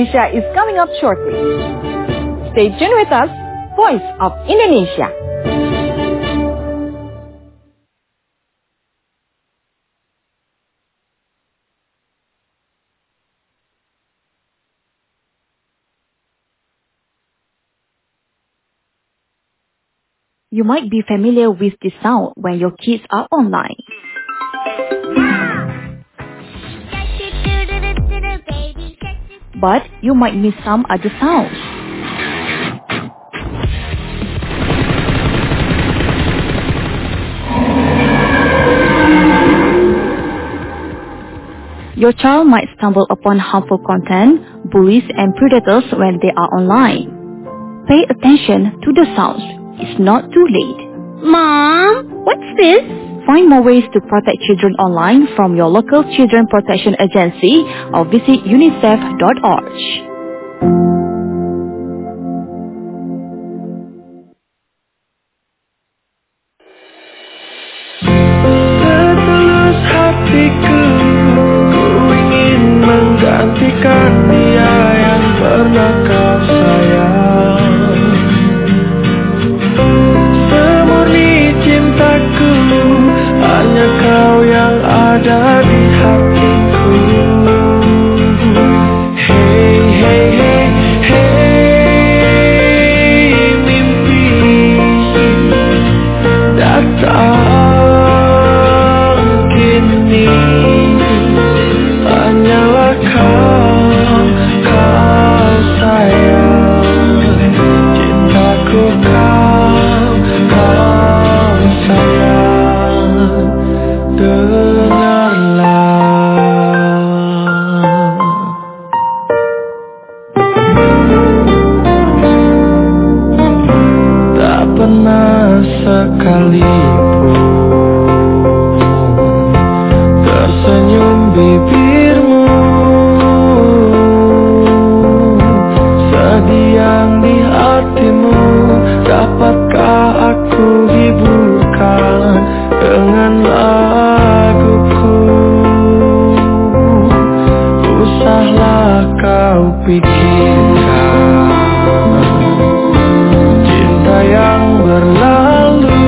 Indonesia is coming up shortly. Stay tuned with us, Voice of Indonesia. You might be familiar with this sound when your kids are online. But you might miss some other sounds. Your child might stumble upon harmful content, bullies and predators when they are online. Pay attention to the sounds. It's not too late. Mom, what's this? Find more ways to protect children online from your local Children Protection Agency or visit unicef.org. Setulus hatiku, ku ingin menggantikan dia yang pernah kau sayang. Semurni cintaku, hanya kau yang ada di hatiku. Hey, hey, hey, hey, mimpi datang kini, hanyalah kau sayang, cintaku kau sayang, dengarlah. Tak pernah sekalipun tersenyum bibirmu, sedih yang di hatimu, dapatkah aku hiburkan dengan laguku? Usahlah kau pikirkan cinta yang berlalu,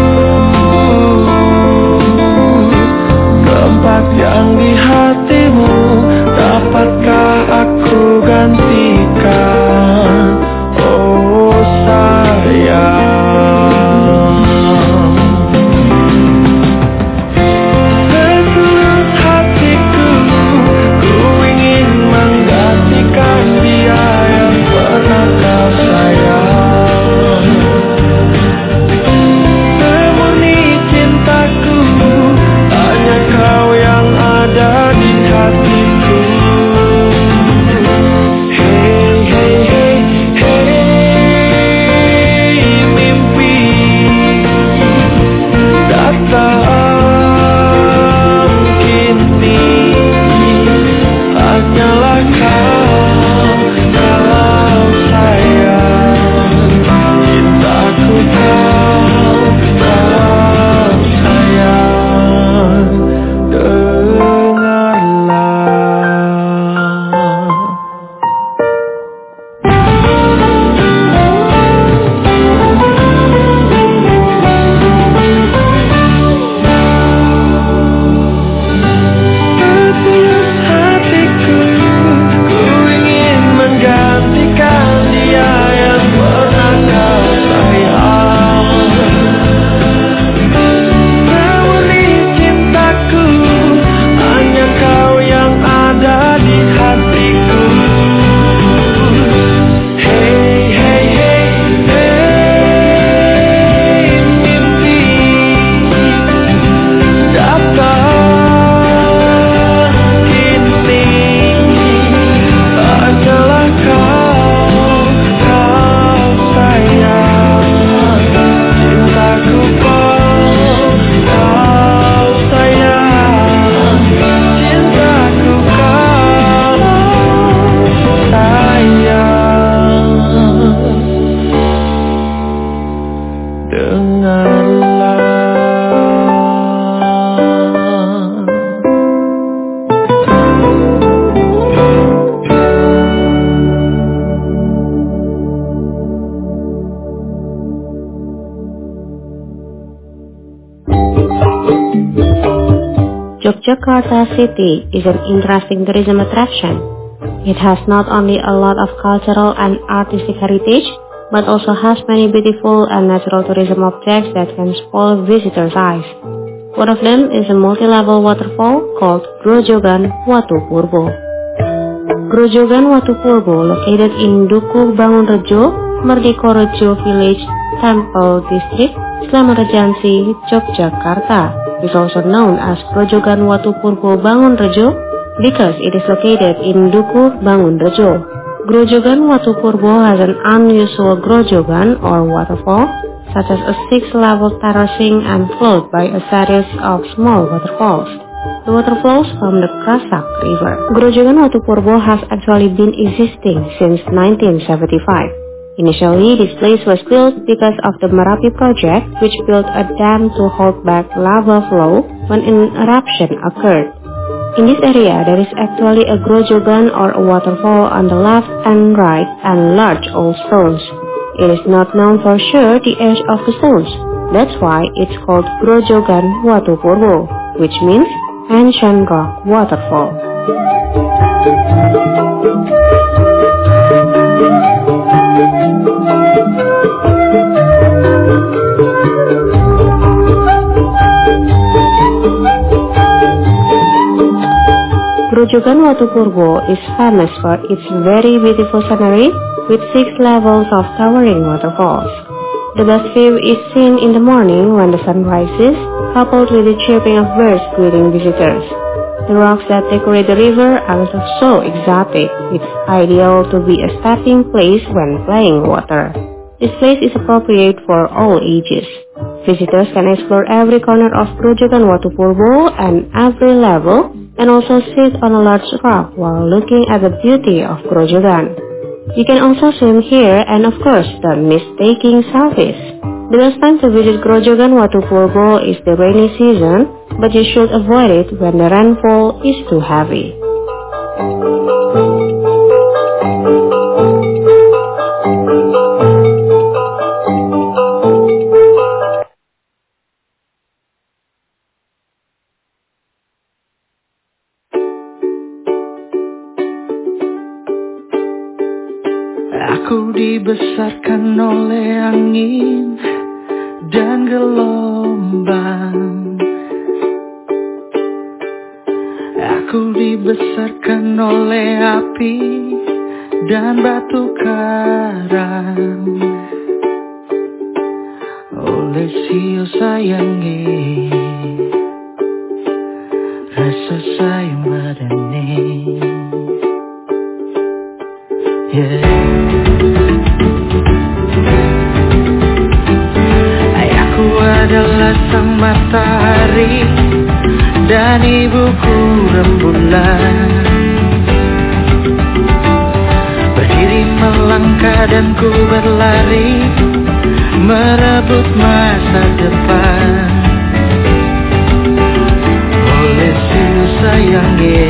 tempat yang di hatimu, dapatkah aku gantikan Yogyakarta city is an interesting tourism attraction. It has not only a lot of cultural and artistic heritage, but also has many beautiful and natural tourism objects that can spoil visitors' eyes. One of them is a multi-level waterfall called Grojogan Watu Purbo. Grojogan Watu Purbo, located in Dukuh Bangunrejo, Merdekarejo Village, Temple District, Slamet Regency, Yogyakarta, is also known as Grojogan Watu Purbo Bangunrejo because it is located in Dukuh Bangunrejo. Grojogan Watu Purbo has an unusual grojogan or waterfall, such as a 6-level terracing and flowed by a series of small waterfalls. The waterfalls from the Krasak River. Grojogan Watu Purbo has actually been existing since 1975. Initially, this place was built because of the Merapi project, which built a dam to hold back lava flow when an eruption occurred. In this area, there is actually a grojogan or a waterfall on the left and right and large old stones. It is not known for sure the age of the stones. That's why it's called Grojogan Watu Purbo, which means ancient rock waterfall. Grojogan Watu Purbo is famous for its very beautiful scenery with 6 levels of towering waterfalls. The best view is seen in the morning when the sun rises, coupled with the chirping of birds greeting visitors. The rocks that decorate the river are so exotic, it's ideal to be a stepping place when playing water. This place is appropriate for all ages. Visitors can explore every corner of Grojogan Watu Purbo and every level, and also sit on a large rock while looking at the beauty of Grojogan. You can also swim here and of course don't miss taking selfies. The best time to visit Grojogan Watu Purbo is the rainy season, but you should avoid it when the rainfall is too heavy. Aku dibesarkan oleh angin dan gelombang. Aku dibesarkan oleh api dan batu karang. Oleh sio sayangi rasa sayang badane. Ayahku adalah sang matahari dan ibuku rembulan. Berdiri melangkah dan ku berlari merebut masa depan. Oleh siu sayangi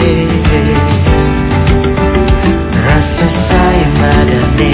rasa sayang badane.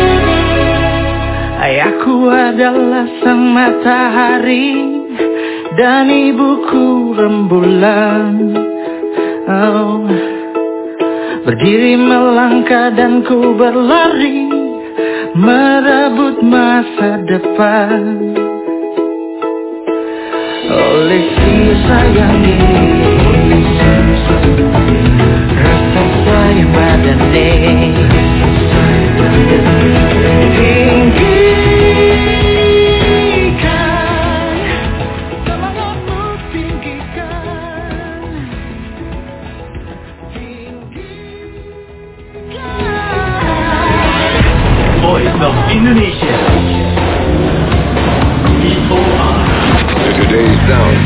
Ayahku adalah sang matahari dan ibuku rembulan. Oh, berdiri melangkah dan ku berlari merebut masa depan. Oleh si sayang ini, rasa sayang badane tinggikan, semangatmu tinggikan. Voice of Indonesia. Today's sound.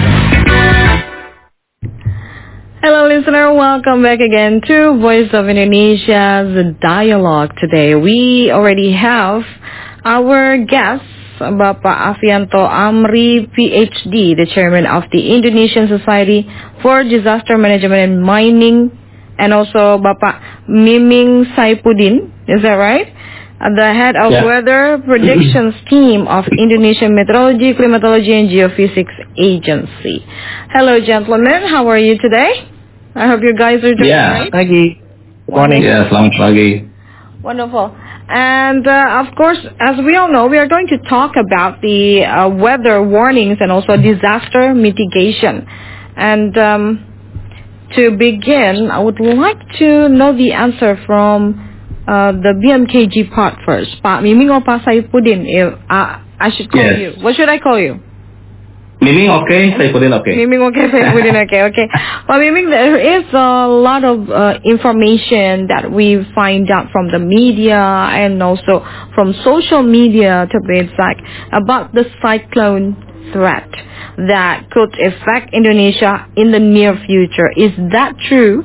Hello listener, welcome back again to Voice of Indonesia's Dialogue. Today we already have our guest, Bapak Afianto Amri, PhD, the chairman of the Indonesian Society for Disaster Management and Mining, and also Bapak Miming Saipuddin, is that right? The head of Weather Predictions Team of Indonesian Meteorology, Climatology and Geophysics Agency. Hello gentlemen, how are you today? I hope you guys are doing great. Pagi. Good morning. Yeah, selamat pagi. Wonderful. And of course, as we all know, we are going to talk about the weather warnings and also disaster mitigation. And to begin, I would like to know the answer from the BMKG part first. Pak Miming or Pak Saipuddin? I should call you. What should I call you? Miming okay, Saipuddin okay. Miming okay, Saipuddin okay. Well, Miming, there is a lot of information that we find out from the media and also from social media, to be exact, about the cyclone threat that could affect Indonesia in the near future. Is that true?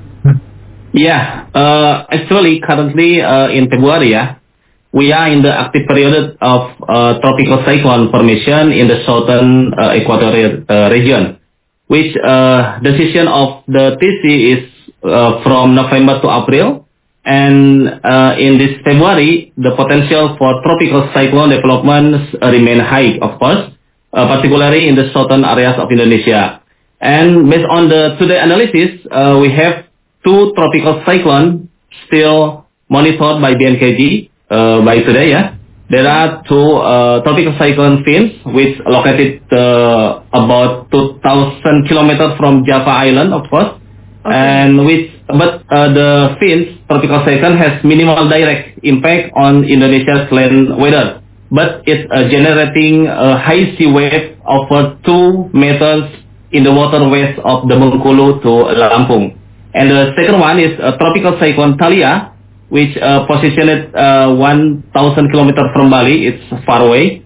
Yeah, actually currently in February, we are in the active period of tropical cyclone formation in the southern equatorial region, which decision of the TC is from November to April, and in this February, the potential for tropical cyclone developments remain high, of course, particularly in the southern areas of Indonesia. And based on the today analysis, we have two tropical cyclones still monitored by BMKG. By today, there are two tropical cyclone fins which located about 2,000 kilometers from Java Island, of course, and but the fins tropical cyclone has minimal direct impact on Indonesia's land weather, but it's generating a high sea wave over 2 meters in the waterways of the Bengkulu to Lampung. And the second one is tropical cyclone Thalia, which positioned 1,000 kilometers from Bali. It's far away,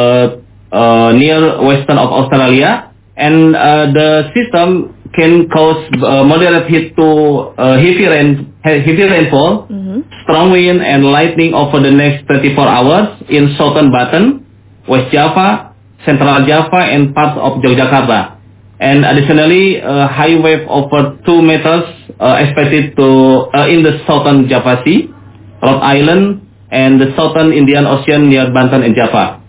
near western of Australia, and the system can cause moderate heat to heavy rainfall, strong wind and lightning over the next 24 hours in southern Baten, West Java, Central Java, and parts of Yogyakarta. And additionally, high wave over 2 meters expected to in the southern Java Sea, Rhode Island, and the southern Indian Ocean near Banten and Java.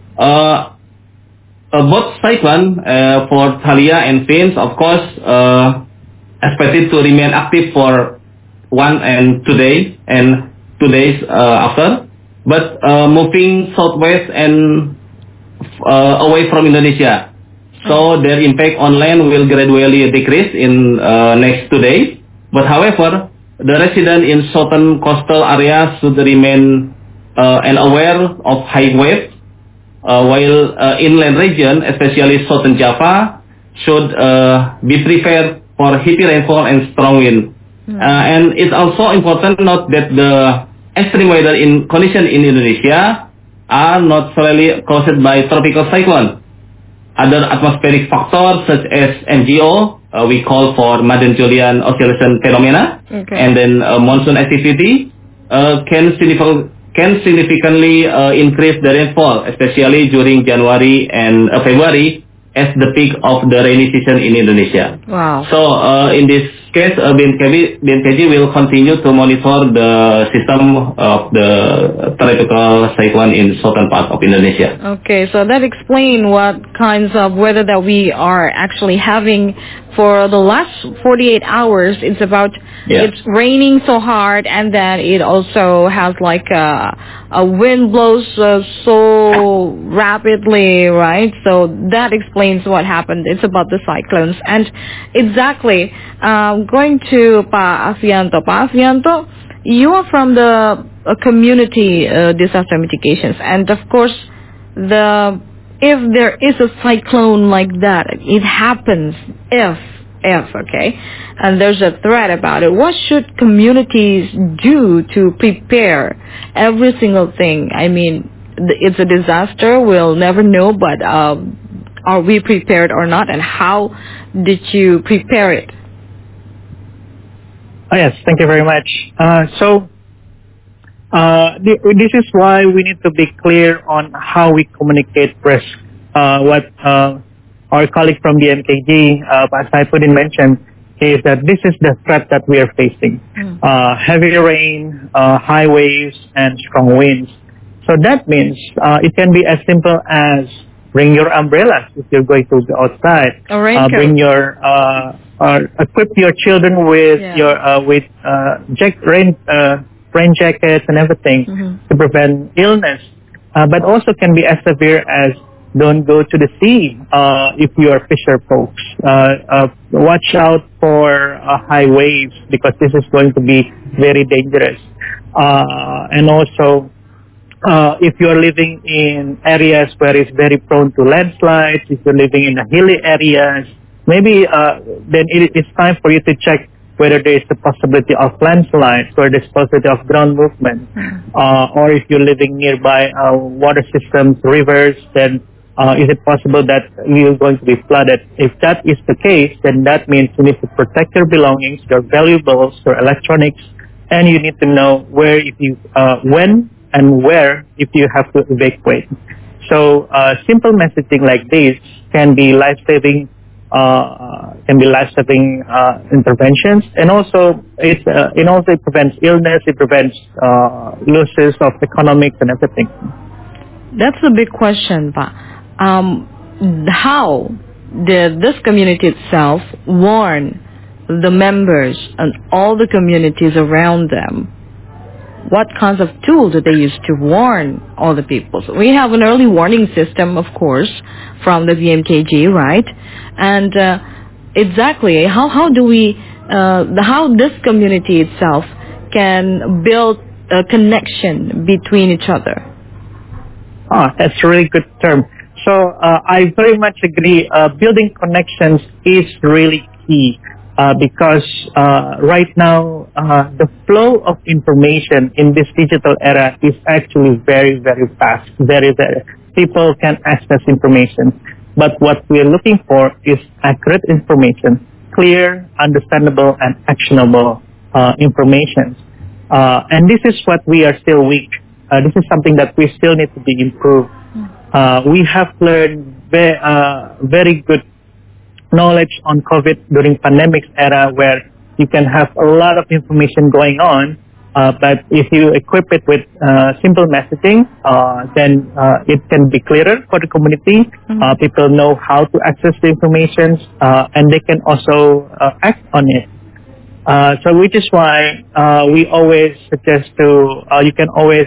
Both cyclone for Thalia and Fins, of course, expected to remain active for 1 and 2 days and 2 days after, but moving southwest and away from Indonesia. So their impact on land will gradually decrease in next 2 days. But however, the residents in southern coastal areas should remain and aware of high waves, while inland region, especially southern Java, should be prepared for heavy rainfall and strong wind. And it's also important to note that the extreme weather conditions in Indonesia are not solely caused by tropical cyclone. Other atmospheric factors such as MGO, we call for Madden-Julian oscillation phenomena, and then monsoon activity can significantly increase the rainfall, especially during January and February as the peak of the rainy season in Indonesia. Wow. So in this case, BNKG will continue to monitor the system of the tropical cyclone in southern part of Indonesia. Okay, so that explains what kinds of weather that we are actually having for the last 48 hours. It's about, it's raining so hard, and then it also has like a wind blows so rapidly, right? So that explains what happened. It's about the cyclones. And exactly, going to Pa Afianto. Pa Afianto, you are from the community disaster mitigations, and of course, if there is a cyclone like that, it happens if, okay, and there's a threat about it, what should communities do to prepare every single thing? I mean, it's a disaster, we'll never know, but are we prepared or not, and how did you prepare it? Oh, yes, thank you very much. This is why we need to be clear on how we communicate risk. What our colleague from the MKG, Pak Saifuddin, mentioned is that this is the threat that we are facing. Heavy rain, high waves, and strong winds. So that means it can be as simple as bring your umbrellas if you're going to go outside. Bring your equip your children with rain jackets and everything to prevent illness. But also can be as severe as don't go to the sea if you are fisher folks. Watch out for high waves because this is going to be very dangerous. And also, if you are living in areas where it's very prone to landslides, if you're living in the hilly areas, maybe then it's time for you to check whether there is the possibility of landslides or there's possibility of ground movement. Or if you're living nearby water systems, rivers, then is it possible that you're going to be flooded? If that is the case, then that means you need to protect your belongings, your valuables, your electronics, and you need to know where when and where if you have to evacuate. So simple messaging like this can be life-saving interventions, and also it prevents illness, it prevents losses of economics and everything. That's a big question, Pa. How did this community itself warn the members and all the communities around them? What kinds of tools did they use to warn all the people? So we have an early warning system, of course, from the BMKG, right? And exactly, how this community itself can build a connection between each other? That's a really good term. So I very much agree. Building connections is really key. Because right now the flow of information in this digital era is actually very, very fast. Very. People can access information. But what we're looking for is accurate information, clear, understandable, and actionable information. And this is what we are still weak. This is something that we still need to be improved. We have learned very good knowledge on COVID during pandemic era where you can have a lot of information going on, but if you equip it with simple messaging, then it can be clearer for the community. People know how to access the information, and they can also act on it. So which is why we always suggest you can always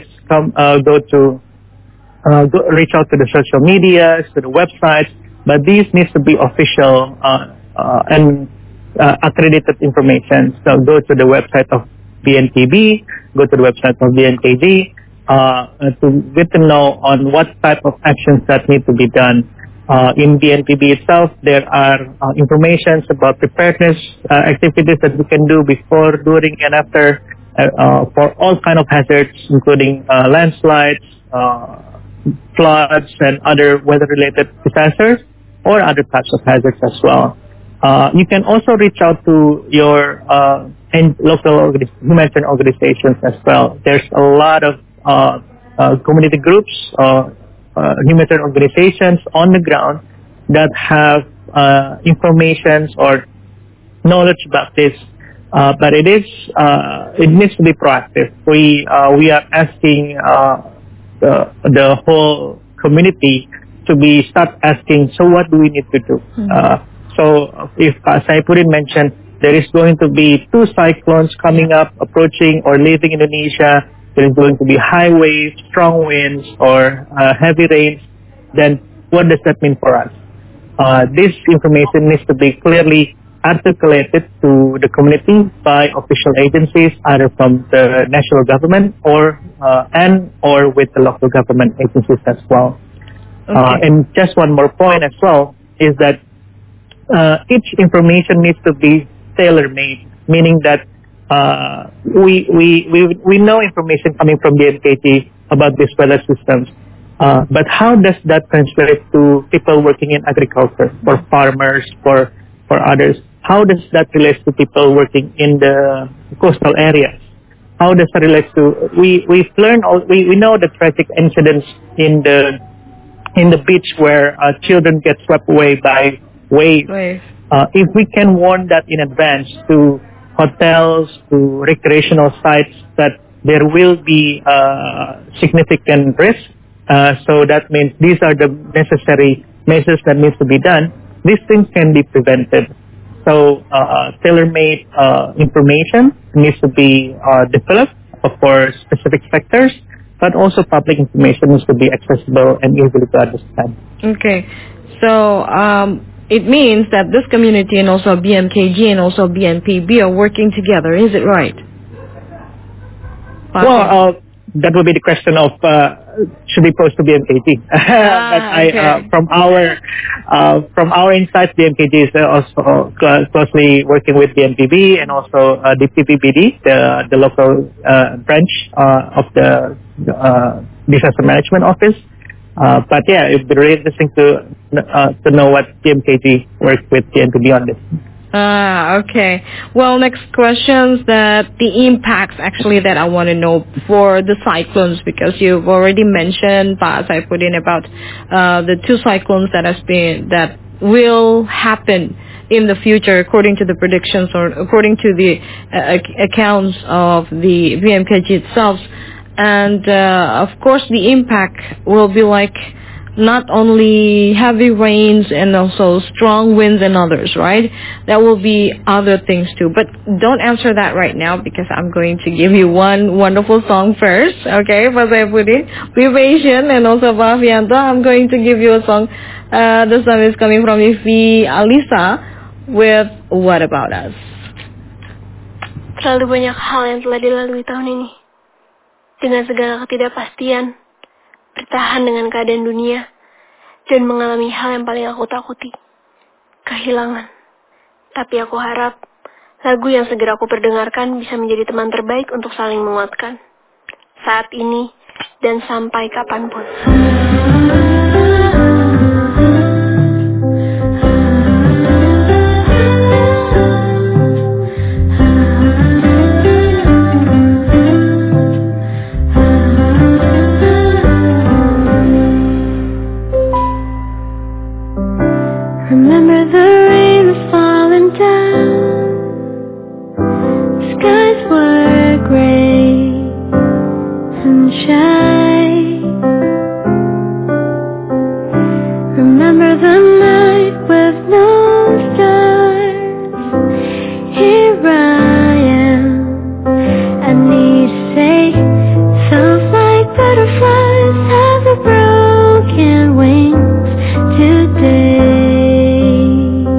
reach out to the social medias, to the websites, but these needs to be official and accredited information. So go to the website of BNPB, go to the website of BNKG to get to know on what type of actions that need to be done. In BNPB itself, there are informations about preparedness activities that we can do before, during, and after for all kind of hazards, including landslides, floods, and other weather-related disasters, or other types of hazards as well. You can also reach out to your local humanitarian organizations as well. There's a lot of community groups, humanitarian organizations on the ground that have information or knowledge about this. But it needs to be proactive. We are asking the whole community to start asking, so what do we need to do? So if Saifuddin mentioned, there is going to be 2 cyclones coming up, approaching or leaving Indonesia. There is going to be high waves, strong winds, or heavy rains. Then what does that mean for us? This information needs to be clearly articulated to the community by official agencies, either from the national government or with the local government agencies as well. Okay. And just one more point as well is that each information needs to be tailor-made, meaning that we know information coming from the BMKG about these weather systems, but how does that translate to people working in agriculture, for farmers, for others? How does that relate to people working in the coastal areas? How does that relate to? We've learned we know the tragic incidents in the beach where children get swept away by waves. If we can warn that in advance to hotels, to recreational sites, that there will be significant risk, so that means these are the necessary measures that needs to be done. These things can be prevented. So tailor-made information needs to be developed for specific sectors, but also public information needs to be accessible and easily to understand. Okay, so it means that this community and also BMKG and also BNPB are working together, is it right? Well, that will be the question of should be posed to BMKG. But from our insights, BMKG is also closely working with BNPB and also the PPPD, the local branch of the Disaster Management Office. But yeah, it'd be really interesting to know what BMKG works with BNPB on this. Okay. Well, next questions that the impacts actually that I want to know for the cyclones, because you've already mentioned, Pak Saifuddin, about the 2 cyclones that will happen in the future according to the predictions or according to the accounts of the BMKG itself. And of course the impact will be like not only heavy rains and also strong winds and others, right? There will be other things too. But don't answer that right now because I'm going to give you one wonderful song first, okay? Pak Saifuddin, be patient, and also Pak Afianto, I'm going to give you a song. The song is coming from Ivi Alisa with What About Us. Terlalu banyak hal yang telah dilalui tahun ini. Dengan segala ketidakpastian, bertahan dengan keadaan dunia, dan mengalami hal yang paling aku takuti, kehilangan. Tapi aku harap lagu yang segera aku perdengarkan bisa menjadi teman terbaik untuk saling menguatkan, saat ini dan sampai kapanpun. Remember the rain was falling down, skies were gray and shy. Remember the night with no stars. Here I am, I need to say, feels like butterflies have their broken wings today.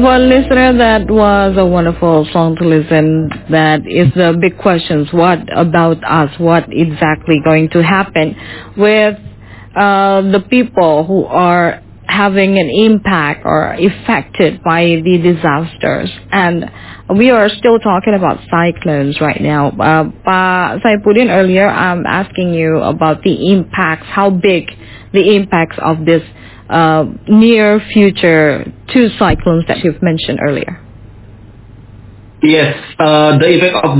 Well, listener, that was a wonderful song to listen. That is the big questions. What about us? What exactly going to happen with the people who are having an impact or affected by the disasters? And we are still talking about cyclones right now. Pa Saifuddin, earlier I'm asking you about the impacts, how big the impacts of this near future two cyclones that you've mentioned earlier. Yes, the effect of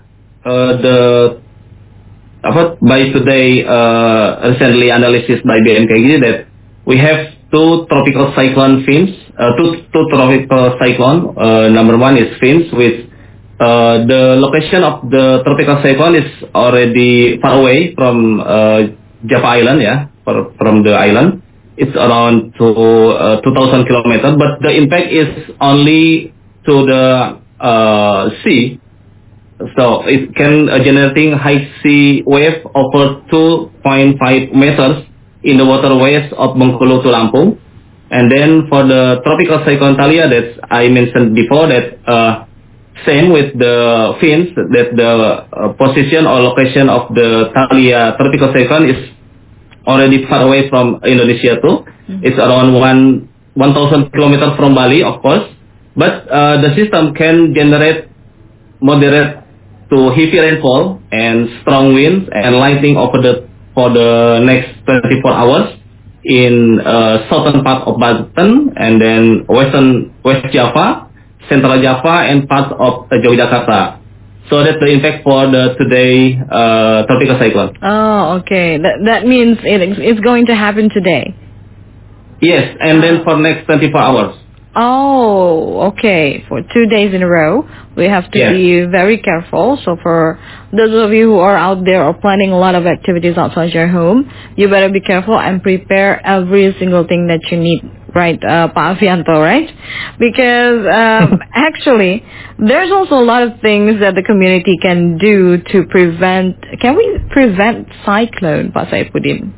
by today recently analysis by BMKG that we have two tropical cyclone fins, two tropical cyclone. Number one is fins, which the location of the tropical cyclone is already far away from Java Island, from the island. It's around 2,000 kilometers, but the impact is only to the sea. So it can generating high sea wave over 2.5 meters in the waterways of Bengkulu to Lampung. And then for the tropical cyclone Thalia that I mentioned before, that same with the fins, that the position or location of the Thalia tropical cyclone is already far away from Indonesia too. Mm-hmm. It's around 1,000 kilometers from Bali, of course. But the system can generate moderate to heavy rainfall and strong winds and lightning for the next 24 hours in southern part of Banten and then West Java, Central Java, and parts of Yogyakarta. So that's the impact for the today tropical cyclone. Oh, okay. That means it's going to happen today. Yes, and then for next 24 hours. Oh, okay. For 2 days in a row, we have to be very careful. So for those of you who are out there or planning a lot of activities outside your home, you better be careful and prepare every single thing that you need. Right, Pa Afianto, right? Because actually, there's also a lot of things that the community can do to prevent. Can we prevent cyclone, Pa Saifuddin?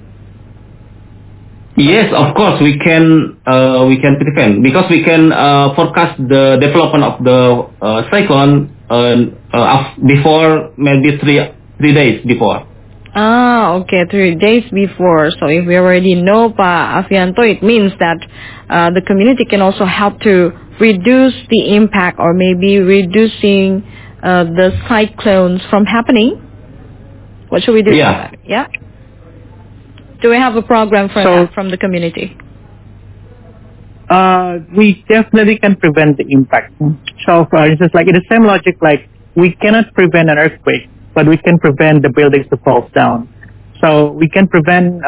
Yes, of course we can prevent, because we can forecast the development of the cyclone before maybe three days before. Ah, okay, 3 days before. So if we already know, Pa Afianto, it means that the community can also help to reduce the impact or maybe reducing the cyclones from happening. What should we do? Yeah. Yeah. Do we have a program for that from the community? We definitely can prevent the impact. So for instance, like in the same logic, like we cannot prevent an earthquake, but we can prevent the buildings to fall down. So we can prevent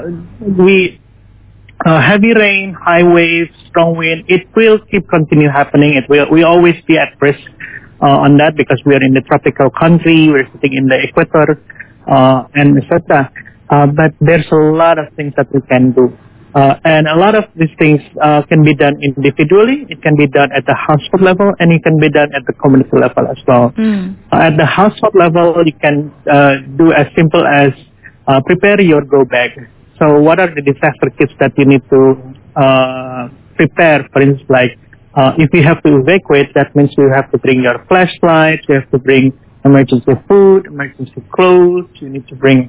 heavy rain, high waves, strong wind. It will keep continue happening. We always be at risk on that because we are in the tropical country. We're sitting in the equator and etc. But there's a lot of things that we can do. And a lot of these things can be done individually. It can be done at the household level, and it can be done at the community level as well. At the household level, you can do as simple as prepare your go bag. So what are the disaster kits that you need to prepare? For instance, like if you have to evacuate, that means you have to bring your flashlight, you have to bring emergency food, emergency clothes, you need to bring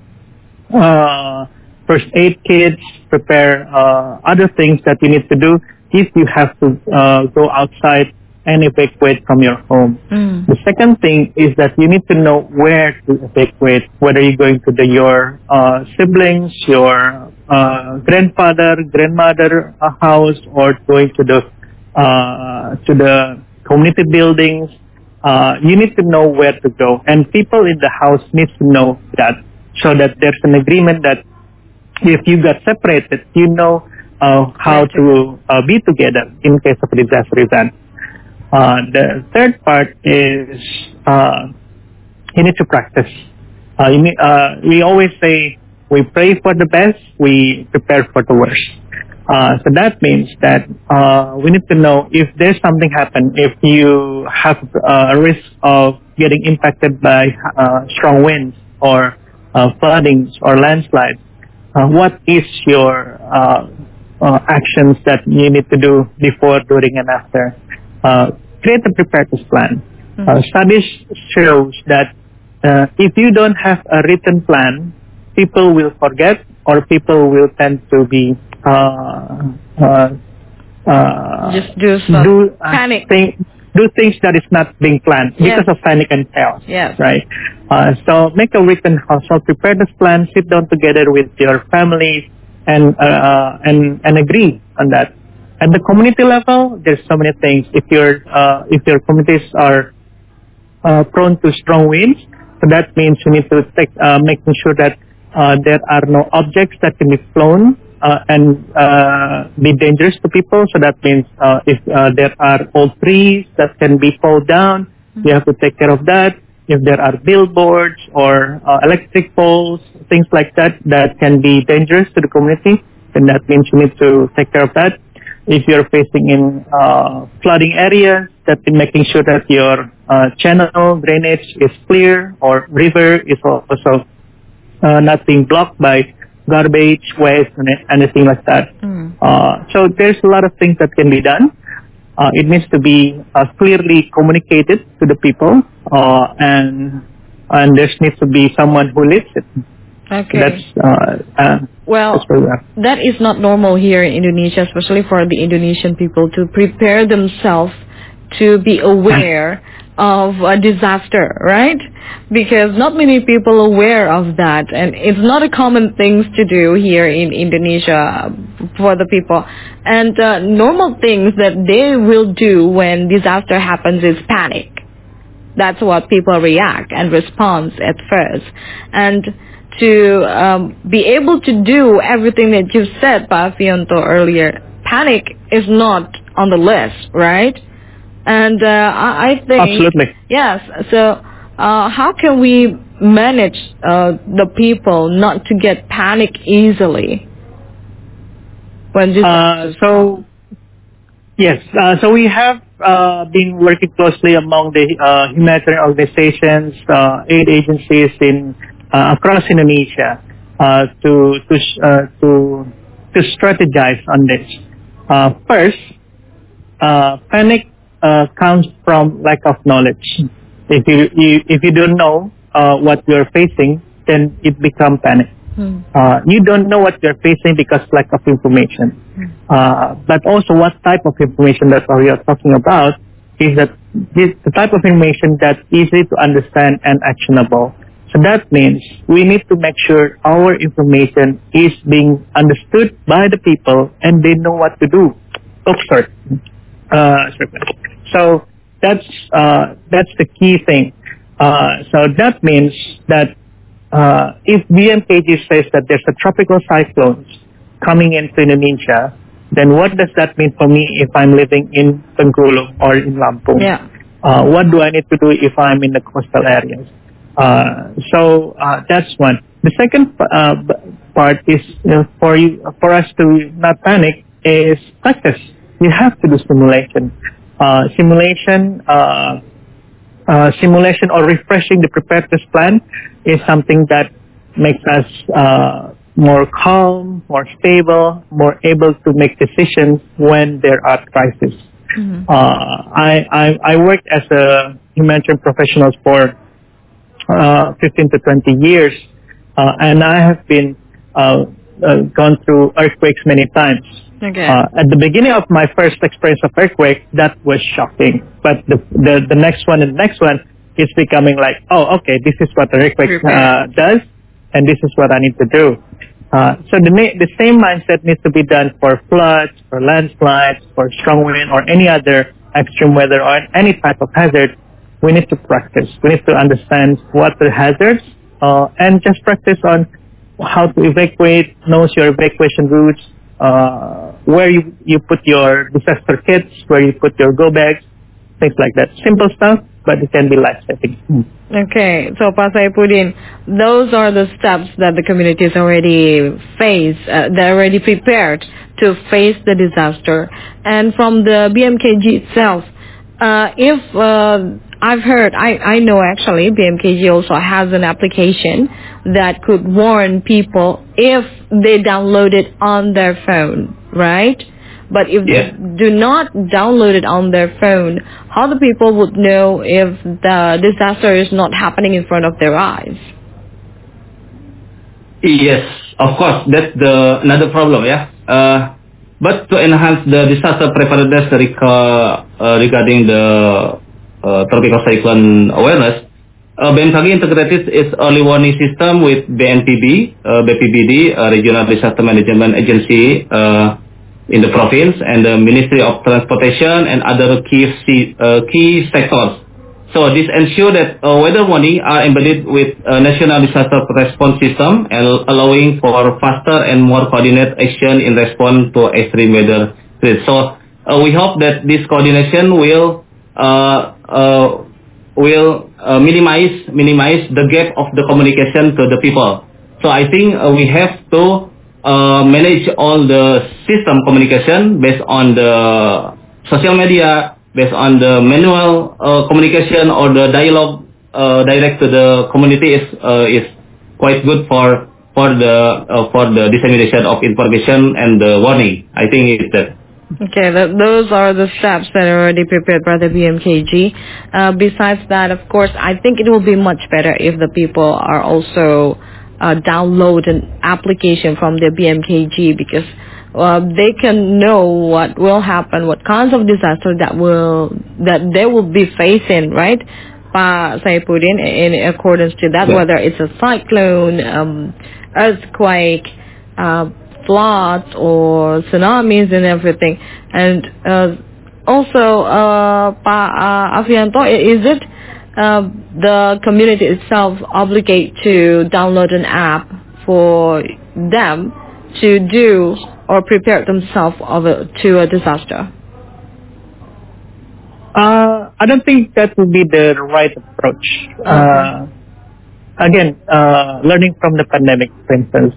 first aid kits, prepare other things that you need to do if you have to go outside and evacuate from your home. The second thing is that you need to know where to evacuate, whether you're going to your siblings, your grandfather, grandmother house, or going to the community buildings. You need to know where to go, and people in the house need to know that, so that there's an agreement that if you got separated, you know how to be together in case of a disaster event. The third part is you need to practice. We always say we pray for the best, we prepare for the worst. So that means that we need to know if there's something happen, if you have a risk of getting impacted by strong winds or floodings or landslides, what is your actions that you need to do before, during, and after. Create a preparedness plan. Studies shows that if you don't have a written plan, people will forget, or people will tend to be just do some panic. Do things that is not being planned because of panic and chaos. Yes. Right. So make a written household preparedness plan. Sit down together with your family and agree on that. At the community level, there's so many things. If your communities are prone to strong winds, so that means you need to making sure that there are no objects that can be flown and be dangerous to people. So that means if there are old trees that can be fall down, you have to take care of that. If there are billboards or electric poles, things like that that can be dangerous to the community, then that means you need to take care of that. If you're facing in flooding areas, that means making sure that your channel drainage is clear, or river is also not being blocked by garbage, waste, and anything like that. So there's a lot of things that can be done. It needs to be clearly communicated to the people, and there needs to be someone who leads it. Okay. That is not normal here in Indonesia, especially for the Indonesian people, to prepare themselves to be aware of a disaster, right? Because not many people are aware of that, and it's not a common thing to do here in Indonesia for the people. And normal things that they will do when disaster happens is panic. That's what people react and respond at first. And to be able to do everything that you said, Pak Afianto, earlier, panic is not on the list, right? And I think... Absolutely. Yes. So how can we manage the people not to get panic easily? When So we have been working closely among the humanitarian organizations, aid agencies in across Indonesia to strategize on this. First, panic comes from lack of knowledge. If you don't know what you're facing, then it becomes panic. You don't know what you're facing because lack of information. But also what type of information that we are talking about is that the type of information that's easy to understand and actionable. So that means we need to make sure our information is being understood by the people and they know what to do. So that's the key thing. So that means that if BMKG says that there's a tropical cyclone coming into Indonesia, then what does that mean for me if I'm living in Bengkulu or in Lampung? Yeah. What do I need to do if I'm in the coastal areas? So that's one. The second part is for us to not panic is practice. You have to do simulation. Simulation or refreshing the preparedness plan is something that makes us more calm, more stable, more able to make decisions when there are crises. I worked as a humanitarian professional for 15 to 20 years, and I have been gone through earthquakes many times. Okay. At the beginning of my first experience of earthquake, that was shocking. But the next one and the next one is becoming like, oh, okay, this is what an earthquake does, and this is what I need to do. So the same mindset needs to be done for floods, for landslides, for strong wind, or any other extreme weather or any type of hazard. We need to practice. We need to understand what the hazards and just practice on how to evacuate, knows your evacuation routes, where you put your disaster kits, where you put your go bags, things like that. Simple stuff, but it can be life-saving. Okay, so Pak Saifuddin, those are the steps that the communities already face. They're already prepared to face the disaster. And from the BMKG itself, if I've heard, I know actually BMKG also has an application that could warn people if they download it on their phone. right? But if they do not download it on their phone, how the people would know if the disaster is not happening in front of their eyes? Yes, of course, that's another problem, yeah. But to enhance the disaster preparedness regarding the tropical cyclone awareness, BMKG integrated its early warning system with BNPB, BPBD, Regional Disaster Management Agency in the province, and the Ministry of Transportation and other key sectors. So this ensures that weather warning are embedded with a national disaster response system and allowing for faster and more coordinated action in response to extreme weather risks. So we hope that this coordination will minimize the gap of the communication to the people. So I think we have to manage all the system communication based on the social media, based on the manual communication, or the dialogue direct to the community is quite good for the dissemination of information and the warning. I think it's that. Okay, those are the steps that are already prepared by the BMKG. Besides that, of course, I think it will be much better if the people are also download an application from the BMKG, because they can know what will happen, what kinds of disaster that they will be facing, right? Pak Saifuddin, in accordance to that, whether it's a cyclone, earthquake, floods or tsunamis and everything. And also, Pak Afianto, is it the community itself obligate to download an app for them to do or prepare themselves to a disaster? I don't think that would be the right approach. Again, learning from the pandemic, for instance,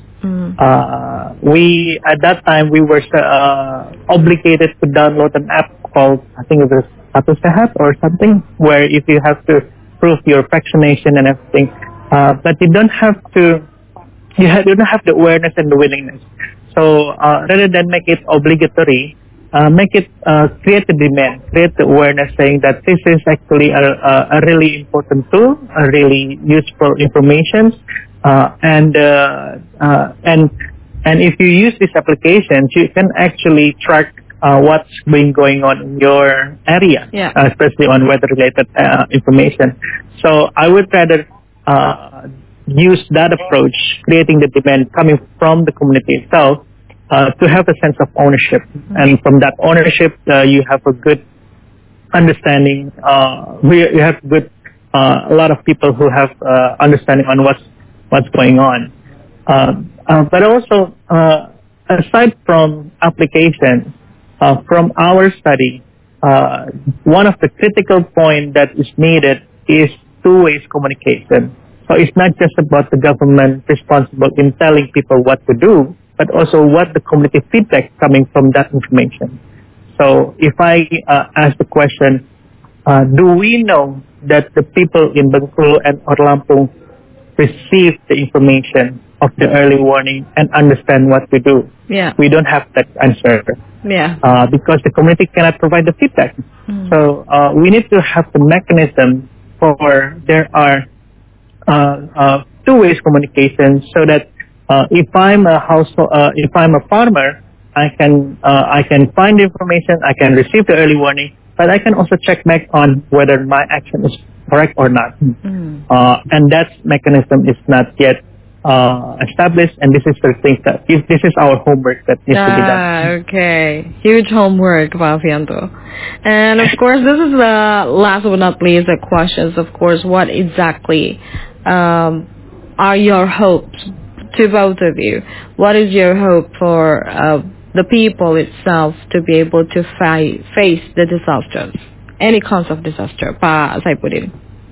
we at that time we were obligated to download an app called, I think it was Satu Sehat or something, where if you have to prove your vaccination and everything, but you don't have the awareness and the willingness. So rather than make it obligatory, create the demand, create the awareness, saying that this is actually a really important tool, a really useful information, and if you use these applications, you can actually track what's been going on in your area, especially on weather-related information. So I would rather use that approach, creating the demand coming from the community itself, to have a sense of ownership. And from that ownership, you have a good understanding. You have a lot of people who have understanding on what's going on. But also, aside from applications, from our study, one of the critical points that is needed is two-way communication. So it's not just about the government responsible in telling people what to do, but also what the community feedback coming from that information. So if I ask the question, do we know that the people in Bengkulu and Lampung receive the information of the early warning and understand what to do? We don't have that answer. Because the community cannot provide the feedback. So we need to have the mechanism for there are two-way communication, so that if I'm a farmer, I can find information, I can receive the early warning, but I can also check back on whether my action is correct or not. And that mechanism is not yet established, and this is the thing that this is our homework that needs to be done. Okay, huge homework, Pak Afianto. And of course, this is the last but not least the questions. Of course, what exactly are your hopes to both of you? What is your hope for the people itself to be able to face the disasters, any kinds of disaster? Pak Saifuddin.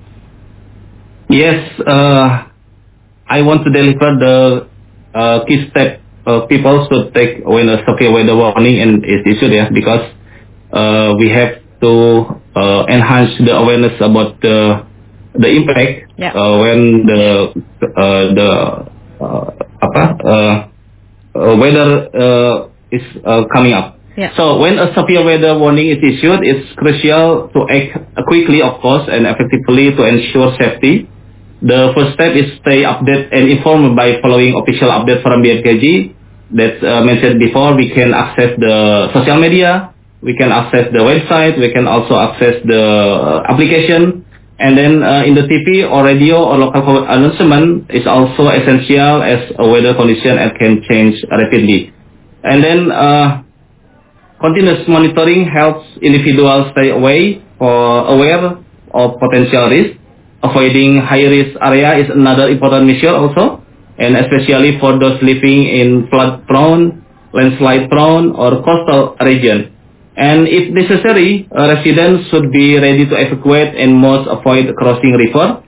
Yes, I want to deliver the key step people should take when a severe weather warning is issued, because we have to enhance the awareness about the impact when the weather is coming up. Yeah. So when a severe weather warning is issued, it's crucial to act quickly, of course, and effectively to ensure safety. The first step is stay updated and informed by following official updates from BMKG. That mentioned before, we can access the social media, we can access the website, we can also access the application. And then in the TV or radio or local announcement is also essential as a weather condition and can change rapidly. And then continuous monitoring helps individuals stay aware of potential risk. Avoiding high-risk area is another important measure also, and especially for those living in flood-prone, landslide-prone, or coastal region. And if necessary, residents should be ready to evacuate and must avoid crossing river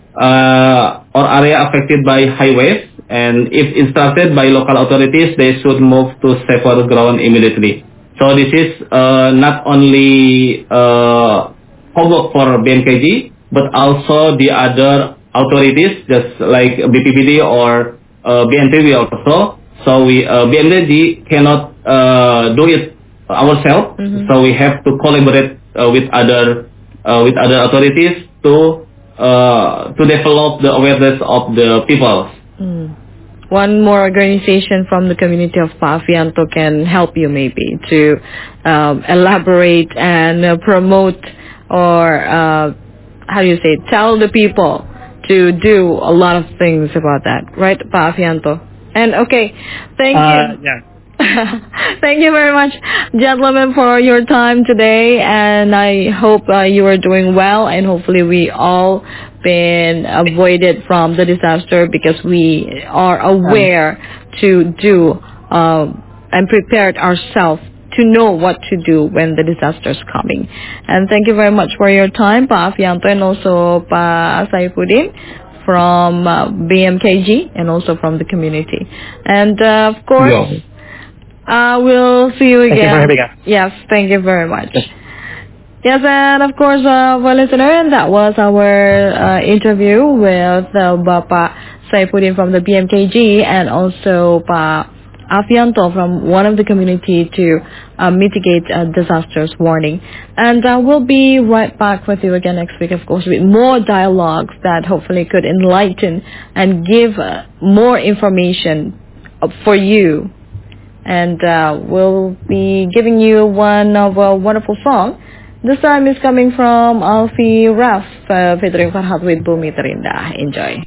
or area affected by high waves. And if instructed by local authorities, they should move to safer ground immediately. So this is not only homework for BMKG, but also the other authorities, just like BPPD or BNPB also. So BMKG cannot do it ourselves. So we have to collaborate with other authorities to develop the awareness of the people. One more organization from the community of Pa Afianto can help you maybe to elaborate and promote or tell the people to do a lot of things about that, right, Pa Afianto? And okay, thank you. Yeah. Thank you very much, gentlemen, for your time today, and I hope you are doing well, and hopefully we all been avoided from the disaster because we are aware to do and prepared ourselves to know what to do when the disaster is coming. And thank you very much for your time, Pa Afianto, and also Pa Saifuddin from BMKG and also from the community. And of course, we'll see you again. Thank you for having us. Yes, thank you very much. Yes, and of course, for listener, that was our interview with Bapak Saifuddin from the BMKG and also Pa Afianto from one of the community to mitigate disasters warning. And we'll be right back with you again next week, of course, with more dialogues that hopefully could enlighten and give more information for you. And we'll be giving you one of a wonderful song. This time is coming from Alfie Raf featuring Farhat with Bumi Terindah. Enjoy.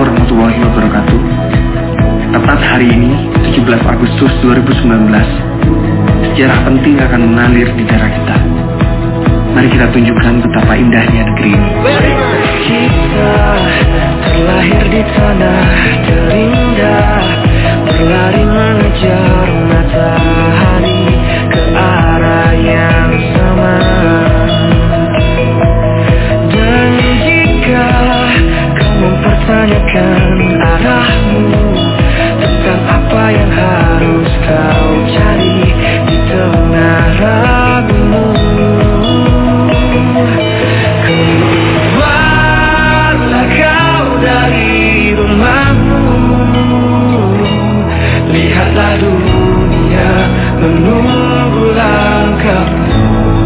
warahmatullahi wabarakatuh. Tepat hari ini, 17 Agustus 2019, sejarah penting akan mengalir di darah kita. Mari kita tunjukkan betapa indahnya negeri ini. Kita terlahir di tanah terindah, berlari mengejar matahari ke arah yang sama. Dan jika kau mempertanyakan arahmu, tentang apa yang harus kau cari di tengah ragumu, keluarlah kau dari rumahmu, lihatlah dunia menunggu langkahmu.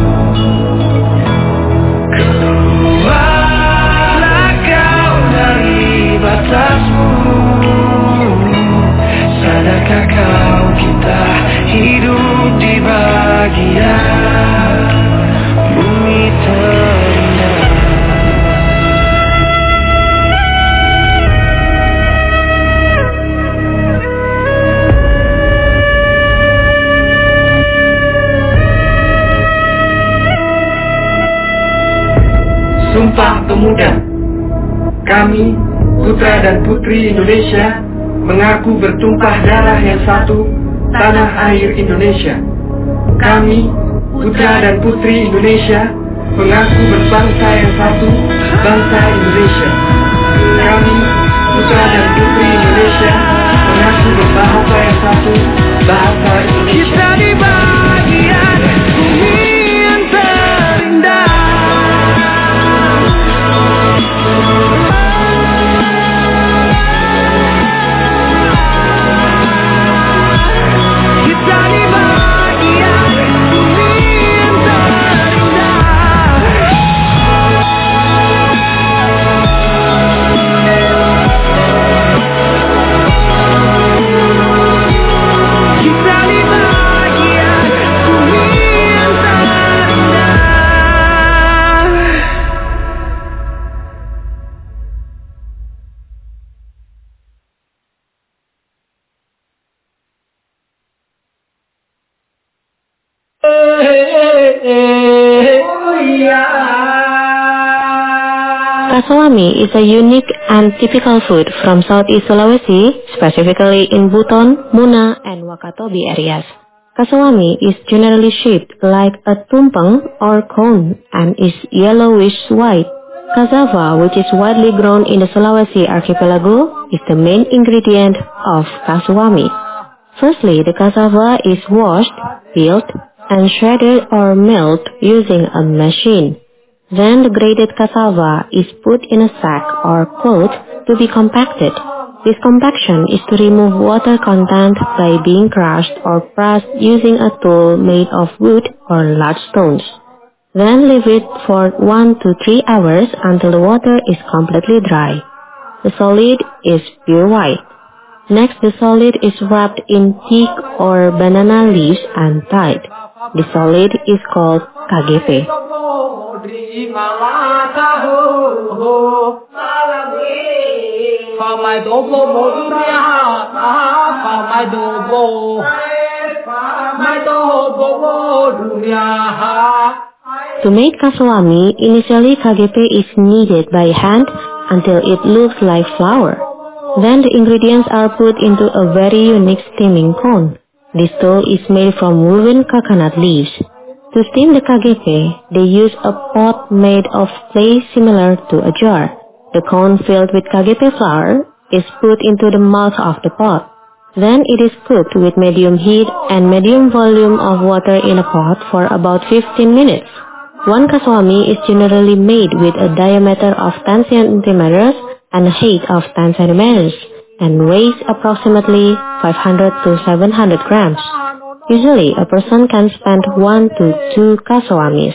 Keluarlah kau dari batasmu, sadarkah kau kita hidup di bagian bumi terindah. Sumpah Pemuda. Kami, putra dan putri Indonesia, mengaku bertumpah darah yang satu, tanah air Indonesia. Kami, putra dan putri Indonesia, mengaku berbangsa yang satu, bangsa Indonesia. Kami, putra dan putri Indonesia, mengaku berbahasa yang satu, bahasa Indonesia. Kita di bagian bumi yang terindah. Kita di bagian bumi yang terindah. Kita di bagian bumi yang terindah. Kasawami is a unique and typical food from Southeast Sulawesi, specifically in Buton, Muna, and Wakatobi areas. Kasawami is generally shaped like a tumpeng or cone and is yellowish-white. Cassava, which is widely grown in the Sulawesi archipelago, is the main ingredient of kasawami. Firstly, the cassava is washed, peeled, and shredded or milled using a machine. Then the grated cassava is put in a sack or cloth to be compacted. This compaction is to remove water content by being crushed or pressed using a tool made of wood or large stones. Then leave it for 1 to 3 hours until the water is completely dry. The solid is pure white. Next, the solid is wrapped in teak or banana leaves and tied. The solid is called KGP. To make kasawami, initially KGP is kneaded by hand until it looks like flour. Then the ingredients are put into a very unique steaming cone. This dough is made from woven coconut leaves. To steam the KGP, they use a pot made of clay similar to a jar. The cone filled with KGP flour is put into the mouth of the pot. Then it is cooked with medium heat and medium volume of water in a pot for about 15 minutes. One kasawami is generally made with a diameter of 10 centimeters and a height of 10 centimeters and weighs approximately 500 to 700 grams. Usually, a person can spend 1 to 2 kasawamis.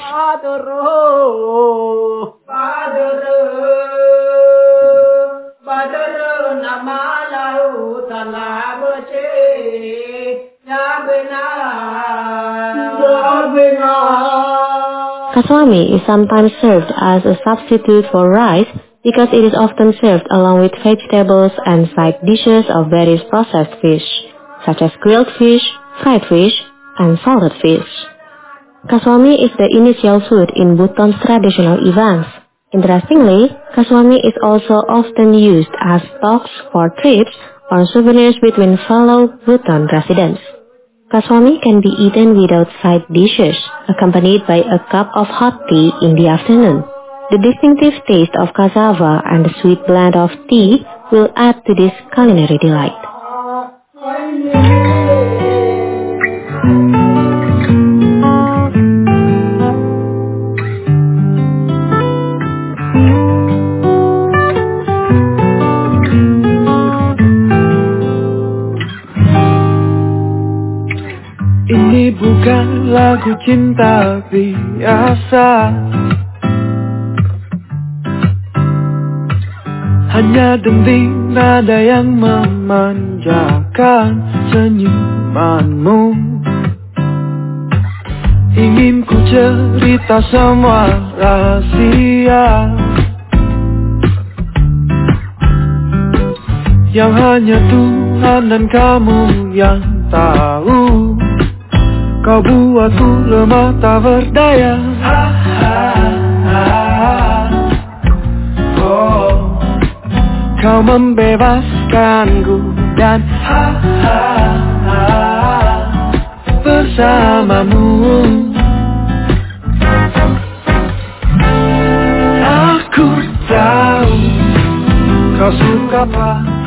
Kasawami is sometimes served as a substitute for rice because it is often served along with vegetables and side dishes of various processed fish, such as grilled fish, fried fish, and salted fish. Kaswami is the initial food in Bhutan's traditional events. Interestingly, kaswami is also often used as stocks for trips or souvenirs between fellow Bhutan residents. Kaswami can be eaten without side dishes, accompanied by a cup of hot tea in the afternoon. The distinctive taste of cassava and the sweet blend of tea will add to this culinary delight. Ini bukan lagu cinta biasa, hanya denting nada yang memanjakan senyumanmu. Ingin ku cerita semua rahasia yang hanya Tuhan dan kamu yang tahu. Kau buatku lemah tak berdaya. Oh, kau membebaskanku dan bersamamu aku tahu kau suka padaku.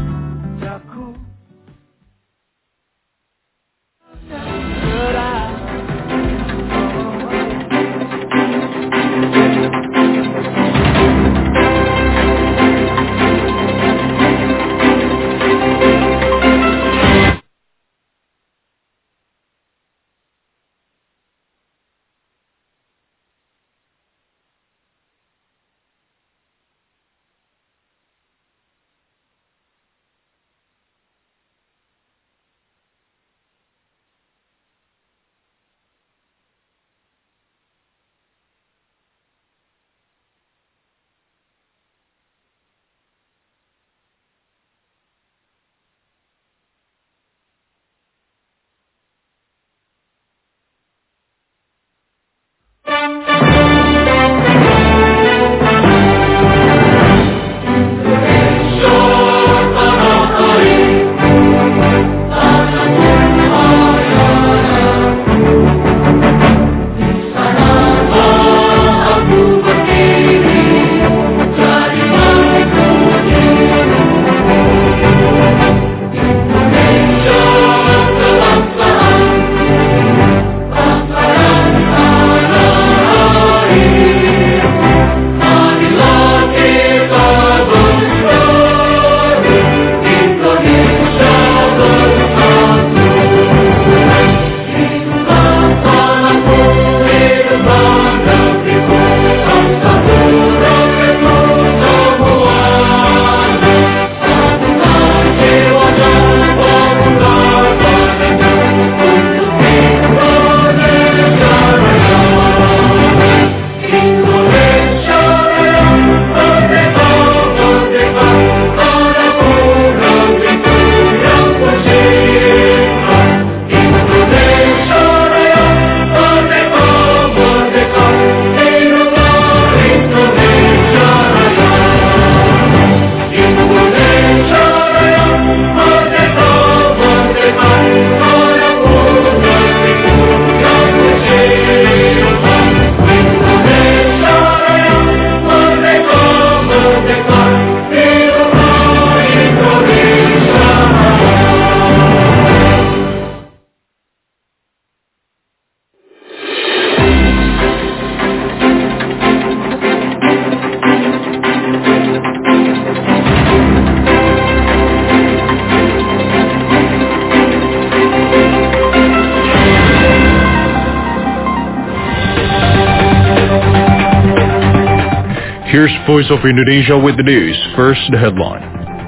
Here's Voice of Indonesia with the news. First, the headline.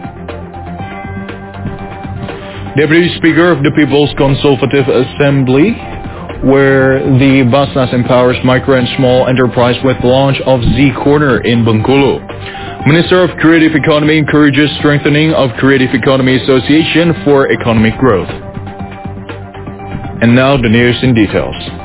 Deputy Speaker of the People's Consultative Assembly, where the Basnas empowers micro and small enterprise with the launch of Z Corner in Bengkulu. Minister of Creative Economy encourages strengthening of Creative Economy Association for economic growth. And now the news in details.